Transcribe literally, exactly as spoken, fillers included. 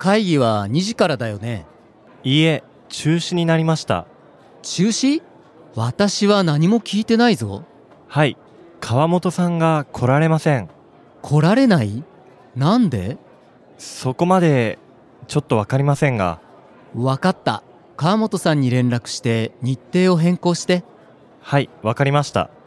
会議はにじからだよね。 いいえ、中止になりました。 中止？私は何も聞いてないぞ。 はい、川本さんが来られません。 来られない？なんで？ そこまでちょっとわかりませんが。 わかった。川本さんに連絡して日程を変更して。 はい、わかりました。